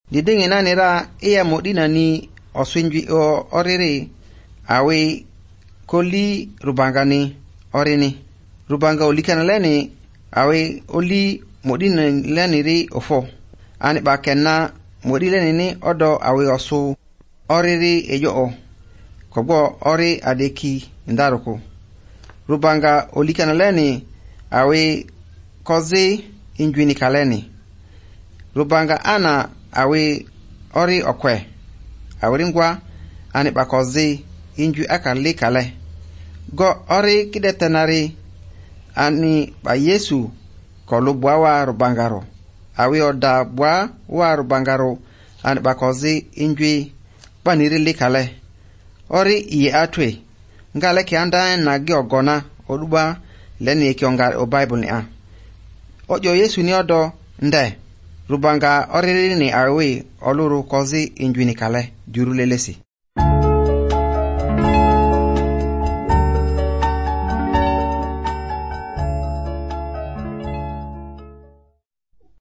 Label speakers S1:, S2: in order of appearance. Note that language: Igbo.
S1: Didingi na nira iya modina ni oswinjwi o oriri awe koli rubanga ni orini. Rubanga olikana leni awe oli modina leni ri ofo. Ani bakena modi leni ni odo awe osu oriri eyo o. Kogbo ori adeki ndaruko. Rubanga olikana leni awe kozi injwi ni kaleni. Rubanga ana awe ori okwe. Awiringwa ani bakozi injwi akali kale. Go ori kidetenari ani ba Yesu kolu bwa wa rubangaro. Awe oda bwa wa rubangaro ani bakozi injwi baniri likale. Ori iye atwe. Ngale ki anda na gi ogona oluba leni ekionga o Bible ni a. Ojo Yesu ni odo nde. Rubanga oriri ni awe oluru kozi injwi ni kale juru lelesi.